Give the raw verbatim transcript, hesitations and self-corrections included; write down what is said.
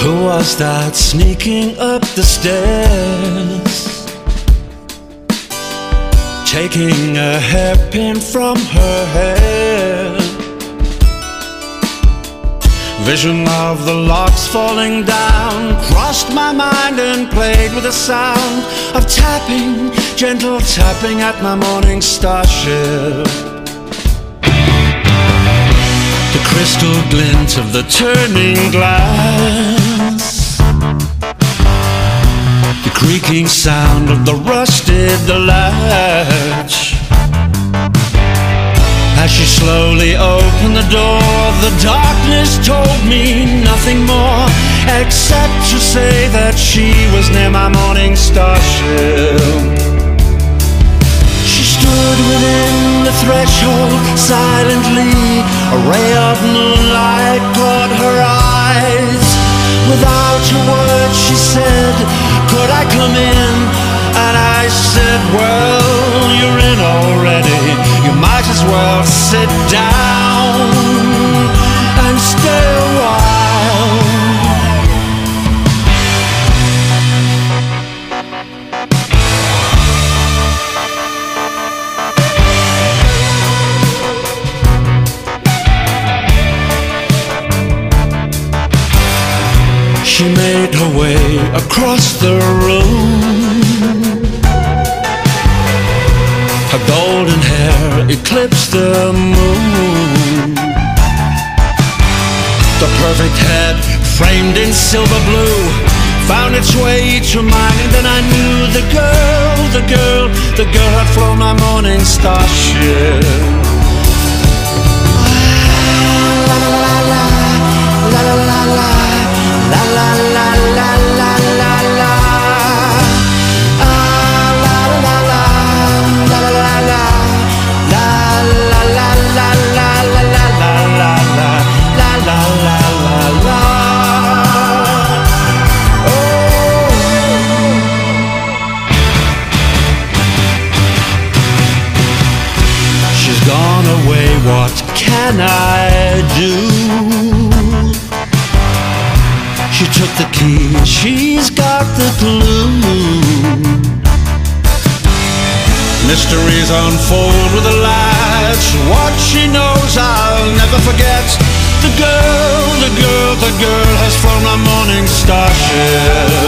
Who was that sneaking up the stairs, taking a hairpin from her hair? Vision of the locks falling down crossed my mind and played with the sound of tapping, gentle tapping at my morning starship. The crystal glint of the turning glass, the creaking sound of the rusted latch. As she slowly opened the door, the darkness told me nothing more, except to say that she was near my morning starship. She stood within the threshold silently, a ray of moonlight caught her eyes. Without a word she said, could I come in? And I said, well, you're in already, you might as well sit down and stay a while. She made her way across the room. Her golden hair eclipsed the moon. The perfect head, framed in silver blue, found its way to mine, and then I knew the girl, the girl, the girl had flown my morning starship. La la la la, la la la la, la la la la la la la. Gone away, what can I do? She took the key, she's got the clue. Mysteries unfold with a latch. What she knows I'll never forget. The girl, the girl, the girl has flown my morning starship.